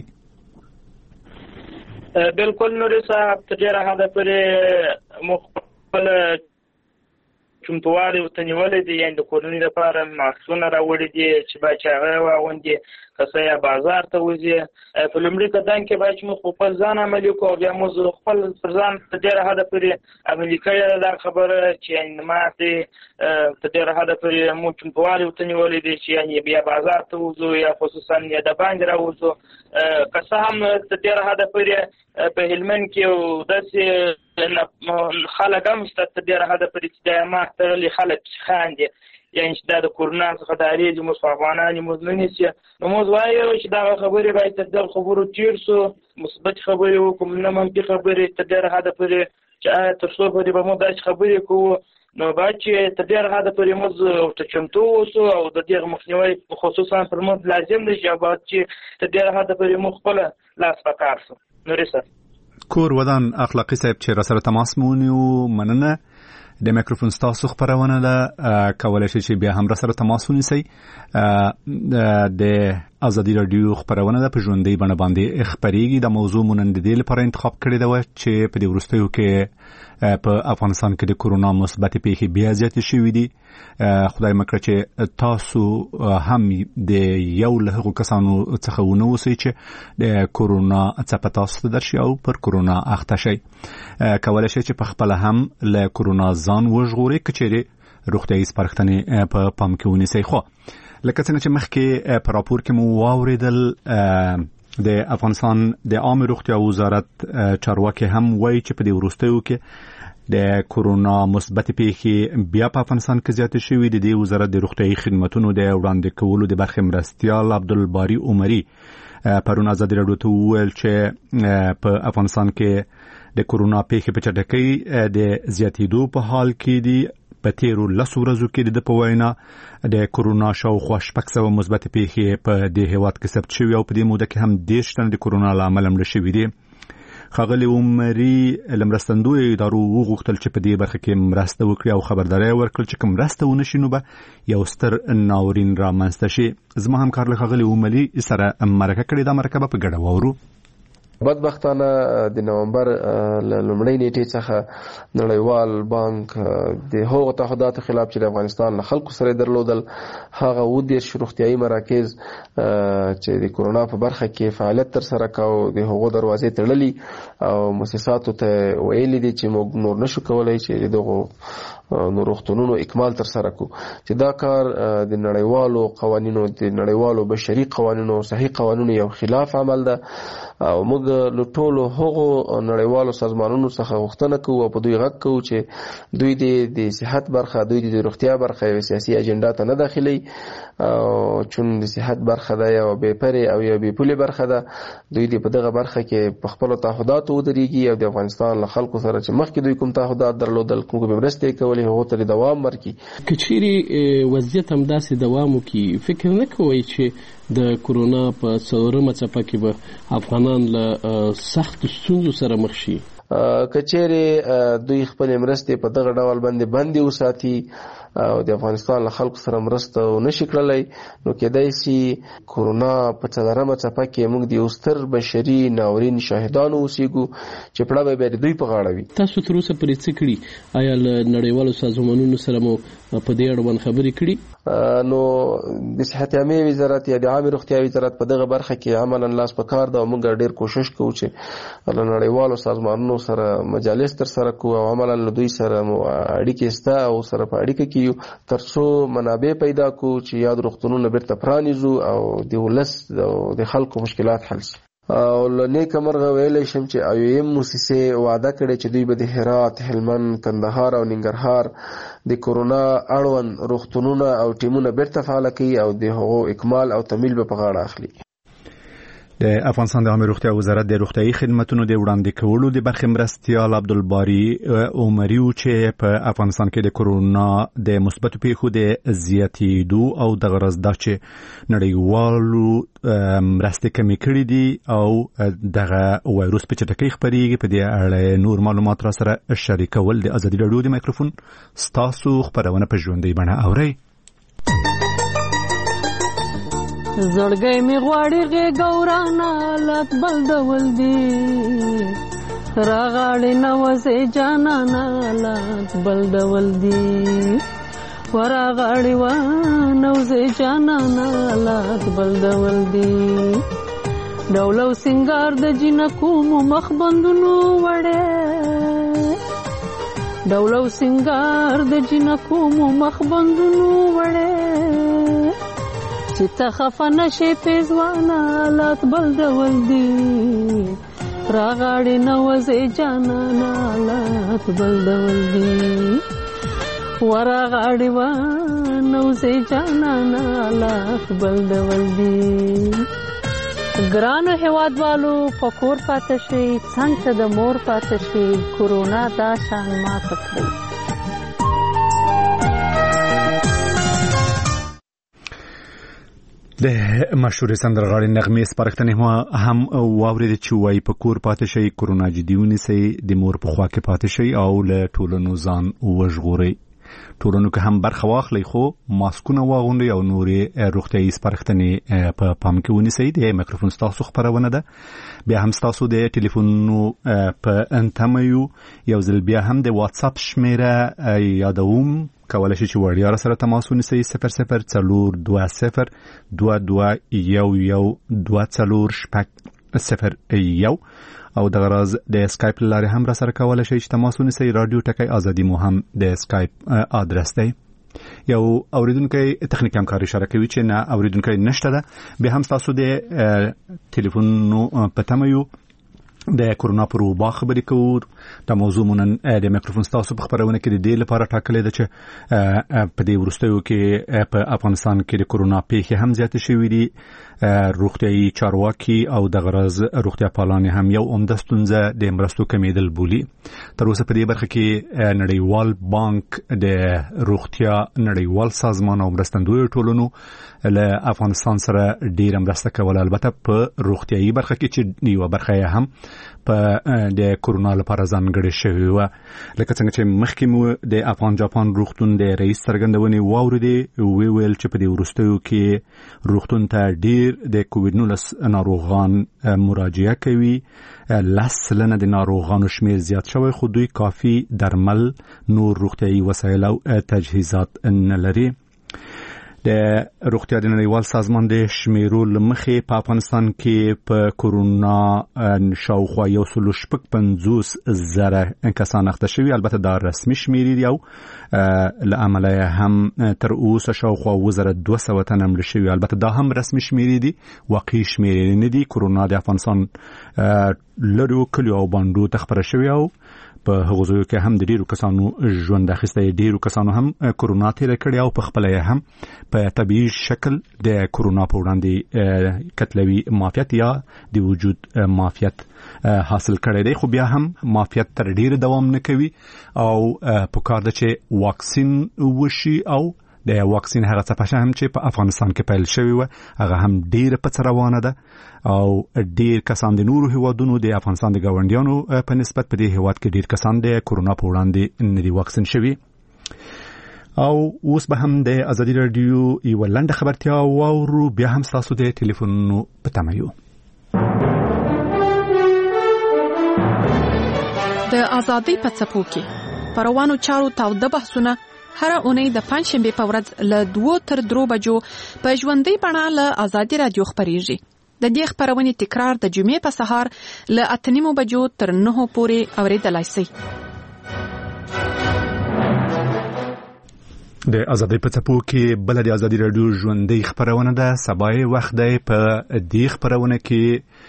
بالکل نوري صاحب تر ډېره حده پورې موږ خپله چمتووالی ورته نیولی دی، یعنې د کورنۍ لپاره ماسکونه راوړي دي چې باید چې هغه واغوندي، که څه یا بازار ته وځي. په لومړي قدم کې باید چې موږ خپل ځان عملي کړو، بیا موږ خپل پر ځان تر ډېره حده پورې عملي کړې ده دا خبره چې یعنې ماسې تر ډېره حده پورې موږ چمتووالی ورته نیولی دی چې یعنې بیا بازار ته وځو یا خصوصا یا د باندې راوځو. که څه هم تر ډېره حده پورې په هلمند کې داسې خلک هم شته تر ډېره حده پورې چې دا ماسک تړلي خلک خاندي، یعنې چې دا د کورونا څخه ډارېږي، موږ په افغانان یې موږ نه نیسي. نو موږ وایو چې دغه خبرې باید تر دغه خبرو تېر سو، مثبتې خبرې وکړو، نه منفي خبرې تر ډېره حده پورې چې آیا تر څو پورې به موږ داسې خبرې کوو، نو باید چې تر ډېره حده پورې موږ ورته چمتو اوسو او د دغه مخنیوی خصوصا پر موږ لازم دی چې باید چې تر ډېره حده پورې موږ خپله لاس په کار سو. نوري صاحب کور ودان اخلاقي صاحب چې راسره تماس مو ونیو، مننه. د میکروفون ستاسو خبرونه ده، کولای شئ چې بیا هم راسره تماس ونیسئ. د ازادي رادیو خبرونه ده په ژوندۍ بڼه باندې خپرېږي. د موضوع مو نن د دې لپاره انتخاب کړې ده چې په دې وروستیو کې په افغانستان کې د کورونا مثبتې پیښې بیا زیاتې شوې دي. خدای مکړه چې تاسو هم د یو له هغو کسانو څخه ونه اوسئ چې د کورونا څپه تاسو ته درشي او پر کورونا اخته شئ. کولای شئ چې په خپله هم له کورونا ځان وژغورئ که چیرې روغتیایي سپارښتنې په پام کې ونیسئ. خو لکه څنګه چې مخکې په راپور کې مو واورېدل، د افغانستان د عامه روغتیا وزارت چارواکي هم وایي چې په دې وروستیو کې د کورونا مثبتې پیښې بیا په افغانستان کې زیاتې شوې. د دې وزارت د روغتیایي خدمتونو د وړاندې کولو د برخې مرستیال عبدالباري عمري پرون ازادي رادیو ته وویل چې په افغانستان کې د کورونا پیښې په چټکۍ د زیاتېدو په حال کې دي. په تیرو لسو ورځو کې د په وینا د کورونا شاوخوا شپږ سوه مثبتې پیښې په دې هېواد کې ثبت شوي او په دې موده کې هم دېرش تنه د کورونا له امله مړه شوي دي. ښاغلي عمري له مرستندویو ادارو وغوښتل چې په دې برخه کې مرسته وکړي او خبرداری ورکړل چې که مرسته ونه شي نو به یو ستر ناورین رامنځته شي. زما همکار له ښاغلي عمري سره مرکه کړې، دا مرکه به په ګډه واورو. بدبختانه د نومبر له لومړۍ نیټې څخه نړیوال بانک د هغو تعهداتو خلاف چې د افغانستان له خلکو سره درلودل، هغه اووه دېرش روغتیایي مراکز چې د کورونا په برخه کې فعالیت ترسره کاوه د هغو دروازې تړلي او مؤسساتو ته ویلي دي چې موږ نور نشو کولی چې دغو نو روغتونونو اکمال ترسره کو، چې دا کار د نړیوالو قوانینو د نړیوالو بشري قوانینو صحیح قوانینو یو خلاف عمل ده او موږ له ټولو هغو نړیوالو سازمانونو څخه غوښتنه کوو او په دوی غږ کوو چې دوی د صحت برخه، دوی د روغتیا برخه یو سیاسي اجنډا ته نه داخلي، چون د صحت برخه ده یو بې پرې او یو بې پولې برخه ده. دوی د په دغه برخه کې په خپلو تعهداتو ودرېږي او د افغانستان له خلکو سره چې مخکې دوی کوم تعهدات درلودل، کوم مرستې کولې، هغو ته دوام ورکړي. که چیرې وضعیت همداسې دوام وکړي، فکر نه کوئ چې د کورونا په څلورمه څپه کې به افغانان له سختو ستونزو سره مخ شي؟ که چیرې دوی خپلې مرستې په دغه ډول باندې بندې وساتي او د افغانستان له خلکو سره مرسته نشي کړلی، نو کېدای شي کورونا په څلورمه څپه کې موږ د یو ستر بشري ناورین شاهدانو اوسېږو چې پړه به بیا د دوی په غاړه وي. تاسو تر اوسه پرې څه کړي؟ آیا له نړیوالو سازمانونو سره مو په دې اړوند خبرې کړي؟ نو د صحت عامې وزارت یا د عامې روغتیا وزارت په دغه برخه کې عملاً لاس په کار ده او موږ ډېر کوشش کوو چې له نړیوالو سازمانونو سره مجالس تر سره کوو او عملاً له دوی سره مو اړیکې شته او سره په اړیکه کې یو تر څو منابع پیدا کوو چې یاد روغتونونه بیرته پرانیزو او د ولس او د خلکو مشکلات حل شي. او له نیکه مرغه ویلی شم چې آی او ایم موسسې وعده کړې چې دوی به د هرات، هلمند، کندهار او ننګرهار د کورونا اړوند روغتونونه او ټیمونه بیرته فعاله کوي او د هغو اکمال او تمویل به په غاړه اخلي. د افغانستان د عامه روغتیا وزارت د روغتیايي خدماتو د وړاندې کولو د برخې مرستیال عبدالباری عمري چې په افغانستان کې د کورونا د مثبتو پیښو د زیاتېدو او د غرض دا چې نړیوالو مرستې کمې کړې دي او دغه وایروس په چټکۍ خپرېږي، په دې اړه نور معلومات را سره شریکول د ازادي راډیو د مایکروفون ستاسو خپرونه په ژوندۍ بڼه اورئ. زړګی می غواړي غېږورانه لات بل ډول دی، راغاړې نوځې جانانه لات بل ډول دی، وراغاړې ونوځې جانانه لات بل ډول دی، ډول او سنگار د جنکو مو مخ بندونو وړې، ډول او سنگار د جنکو مو مخ بندونو وړې، چې ته خفه نشې پیزوانه لات بل ډول دی، راغاړې نوځې جانانه لات بل ډول دی، وراغاړې ونوځې جانانه لات بل ډول دی. ګرانو هیوادوالو په کور پاتې شئ، څنګ ته د مور پاتې شئ، کورونا دا شان ماته کړئ. د مشهور سندرغاړي نغمې سپارښتنې هم واورېدې چې وایي په کور پاتې شئ، کورونا جدي ونیسئ، د مور په خوا کې پاتې شئ او له ټولنو ځان وژغورئ. ټولنو کې هم برخه واخلئ خو ماسکونه واغوندئ او نورې روغتیایي سپارښتنې په پام کې ونیسئ. د مایکروفون ستاسو خپرونه ده. بیا هم ستاسو د ټلیفونونو په تمه یو یو ځل بیا هم د واتساپ شمیره یادوم، کولی شئ چې وړیا سره تماس ونیسئ صفر صفر څلور دوه صفر دوه دوه یو یو دوه څلور شپږ صفر یو او د غرض د اسکایپ لارې هم را سره کولی شئ چې تماس ونیسئ. رادیو ټکی ازادي مو هم د اسکایپ آدرس دی. یو اوریدونکی تخنیکي همکاري اشاره کوي چې نه اوریدونکی نشته ده. بیا هم تاسو د ټلیفونونو په تمه یو د کورونا پر وبا خبرې کوو. دا موضوع مونږ د میکروفون تاسو په خبرونه کې د دې لپاره ټاکلې ده چې په دې وروستیو کې په افغانستان کې د کورونا پیښې هم زیاتې شوې دي. روغتیایي چارواکي او د غرض روغتیا پالان هم یو عمده ستونزه د مرستو کمیدل بولي. تر اوسه په دې برخه کې نړیوال بانک، د روغتیا نړیوال سازمان او مرستندویو ټولنو له افغانستان سره ډیره مرسته کوله، البته په روغتیایي برخه کې چې یو برخه هم په د کورونا لپاره ځانګړې شوې وه. لکه څنګه چې مخکې مو د افغان جاپان روغتون د رئیس څرګندونې واورېدې، وی ویل چې په دې وروستیو کې روغتون ته ډیر د کووډ نولس ناروغان مراجعه کوي. لس سلنه د ناروغانو شمیر زیات شوی، خو دوی کافي درمل، نور روغتیایي وسایل او تجهیزات نه لري. د روغتیا د نړیوال سازمان د شمیرو لمخې په افغانستان کې په کورونا شاوخوا یو سل شپږ پنځوس زره کسان اخته شوي. البته دا رسمي شمیرې دي او له امله هم تر اوسه شاوخوا اووه زره دوه سوه تنه مړه شوي. البته دا هم رسمي شمیرې دي، واقعي شمیرې نه دي. کورونا د افغانستان لرو کلیو او بانډو ته خپره شوې او په هغو ځایو کې هم د ډیرو کسانو ژوند اخیستی. ډیرو کسانو هم کورونا تیره کړې او په خپله یې هم په طبیعي شکل د کورونا په وړاندې کتلوي معافیت یا د وجود معافیت حاصل کړی دی. خو بیا هم معافیت تر ډیره دوام نه کوي او پکار ده چې واکسین وشي او د واکسین هغه څه هم چې په افغانستان کې پیل شوی و هغه هم ډیره پڅ روانه ده او ډیر کسان د نورو هیوادونو د افغانستان د ګاونډیانو په نسبت په دې هیواد کې ډیر کسان د کورونا په وړاندې نه دي واکسین شوي. او اوس به هم د ازادي رادیو یو لنډه خبرتیا واورو، بیا هم تاسو د ټلیفونونو په تمه یو. د ازادۍ په څپو کې پروانو چارو تاوده بحثونه هر اونۍ د پنځشنبه په ورځ له دوه تر درو بجو په ژوندۍ بڼه له ازادي رادیو خبريږي. د دې خبرونې تکرار د جمعې په سهار له اته نیمو بجو تر نهو پورې اوریدلای شئ. د ازادۍ په څپو کې بل د ازادي رادیو ژوندۍ خبرونه ده. سبا وخت دی په دې خبرونه کې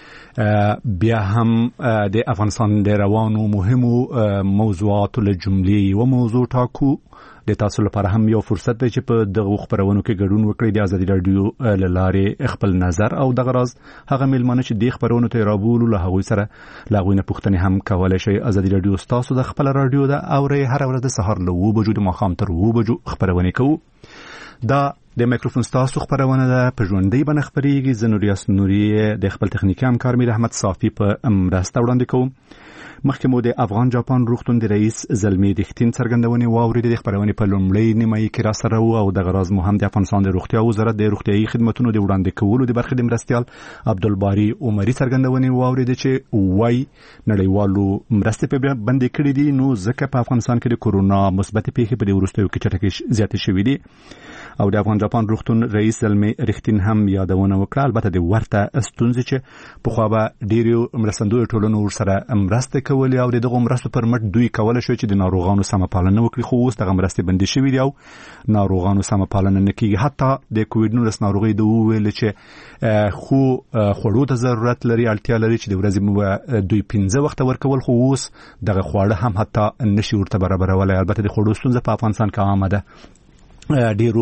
بیا هم د افغانستان د روانو مهمو موضوعاتو له جملې و موضوع ټاکو. د تاسو لپاره هم یو فرصت دی چې په دغه خبرونو کې ګډون وکړئ. د ازادي رادیو له لارې خپل نظر او دغه راز هغه میلمانه چې د خبرونو ته رابولو له هغوی سره له هغوی نه پوښتنې هم کولای شئ. ازادي رادیو ستاسو د خپل رادیو ده او هر ورځ د سهار له اوه بجو د ماښام تر اوه بجو خبرونه کوو. دا د مایکروفون ستاسو خبرونه ده په ژوندۍ بڼه خبرېږي. زه نوریاس نوري د خپل تخنیکي همکار میر احمد صافي په مرسته وړاندې کوم. مخکې مو د افغان جاپان روغتون د رئیس زلمي رښتین څرګندونې واورېدې. د خبرونې په لومړۍ نیمه کې را سره وو او دغه راز مو هم د افغانستان د روغتیا وزارت د روغتیايي خدماتو د وړاندې کولو د برخې د مرستیال عبدالباري عمري څرګندونې واورېدې چې وای نړیوالو مرستې په بندي کړې دي، نو ځکه په افغانستان کې د کورونا مثبت پیښې په دې وروستیو کې چټکې زیاتې شوې دي. او د افغان جاپان روغتون رئیس زلمي رښتین هم یادونه وکړه. البته د ورته ستونزې چې په خو به ډیرو مرستندوی ټولنو ورسره مرسته کولې او دغه مرستو پر مټ دوی کولای شو چې د ناروغانو سم پالنه وکړي، خو اوس دغه مرستې بندي شوې دي او ناروغانو سم پالنه نه کیږي. حتی د کووډ نولس ناروغي د ویل چې خو خوړو ته ضرورت لري، اړتیا لري چې د ورځې مو دوی پنځه وخت ورکول، خو اوس دغه خواړه هم حتی نشي ورته برابرولای. البته د خوړو ستونزه په افغانستان کې عامه ده. ډیرو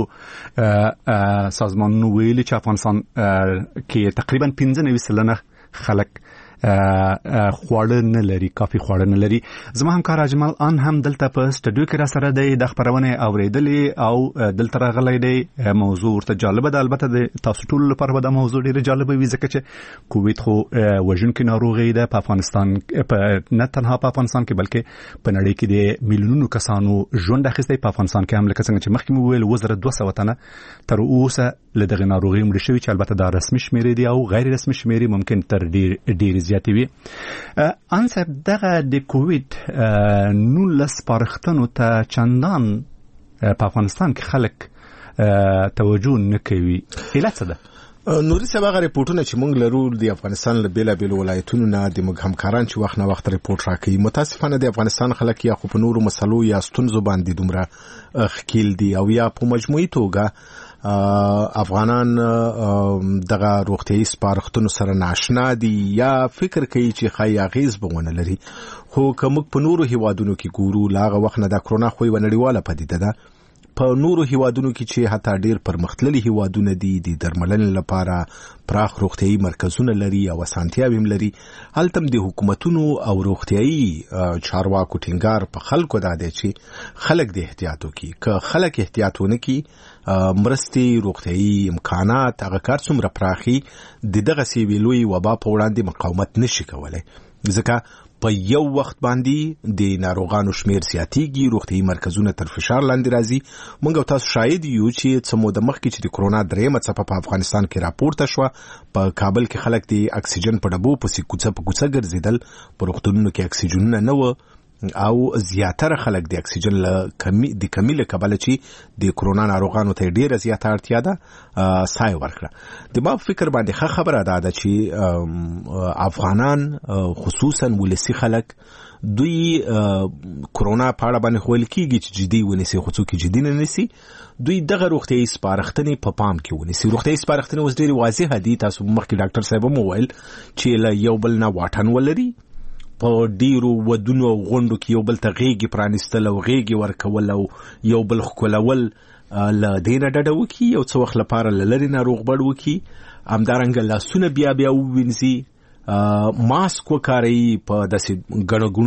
سازمانونو ویلي چې افغانستان کې تقریبا پنځه نوي سلنه خلک خواړه نه لري، کافي خواړه نه لري. زما همکار اجمل ان هم دلته په سټډیو کې را سره دی، د خبرونه اوریدلې او دلته راغلی دی. موضوع ورته جالبه ده. البته د تاسو ټول لپاره به دا موضوع ډیره جالبه وي ځکه چې کووډ خو وژونکې ناروغي ده په افغانستان، په نه تنها په افغانستان کې بلکې په نړۍ کې د میلیونونو کسانو ژوند اخیستی. په افغانستان کې هم لکه څنګه چې مخکې مو ویل وزره دوه سوه تنه تر اوسه له دغه ناروغي مړه شوي چې البته دا رسمي شمیرې دي او غیر رسمي شمیرې ممکن تر ډیر ډیر زیاتې وي. ان صاحب دغه د کووډ نولس سپارښتنو ته چندان په افغانستان کې خلک توجه نه کوي. علت څه ده؟ نوري صاحب هغه ریپورتونه چې موږ لرو د افغانستان له بیلابېلو ولایتونو نه د موږ همکاران چې وخت نه وخت ریپورت راکوي، متاسفانه د افغانستان خلک یا خو په نورو مسلو یا ستونزو باندې دومره ښکیل دي او یا په مجموعي توګه افغانان دغه روغتیايي سپارښتنو سره ناشنا دي یا فکر کوي چې ښایي اغېز به ونه لري. خو که موږ په نورو هیوادونو کې ګورو، له هغه وخت نه د کرونا خو یوه نړیواله پدیده ده. په نورو هیوادونو کې چې حتی ډیر پرمختللي هیوادونه دي، د درملنې لپاره پراخ روغتیايي مرکزونه لري او اسانتیاوې هم لري، هلته د حکومتونو او روغتیايي چارواکو ټینګار په خلکو دا دی چې خلک د احتیاط وکړي. که خلک احتیاط ونه کړي، مرستې روغتیايي امکانات هغه کار څومره پراخي د دغسې یوې لویې وبا په وړاندې مقاومت نشي کولی، ځکه په یو وخت باندې د ناروغانو شمیر زیاتېږي، روغتیايي مرکزونه تر فشار لاندې راځي. موږ او تاسو شاهد یو چې څه موده مخکې چې د کرونا درېیمه څپه په افغانستان کې راپورته شوه، په کابل کې خلک د اکسیجن په ډبو پسې کوڅه په کوڅه ګرځېدل، په روغتونونو کې اکسیجنونه نه وه او زیاتره خلک د اکسیجن له کمی د کمی له کبله چې د کرونا ناروغانو ته ډیره زیاته اړتیا ده سای ورکړه. د ما فکر باندې ښه خبره ده ده چې افغانان خصوصا ولسي خلک دوی کرونا په اړه باندې خویل کیږي چې جدي ونیسي، خو څوک جدي نه نیسي. دوی دغه روغتیايي سپارښتنې په پام کې ونیسي. روغتیايي سپارښتنې اوس ډېرې واضحه دي. تاسو مخکې ډاکټر صاحب هم وویل چې له یو بل نه واټن ولري، په ډیرو ودونو او غونډو کې یو بل ته غېږې پرانیستل او غېږې ورکول او یو بل ښکلول له دې نه ډډه وکړي، یو څه وخت لپاره له لرې نه روغبړ وکړي، همدارنګه لاسونه بیا بیا ووینځي، ماسک وکاروي، په داسې ګڼو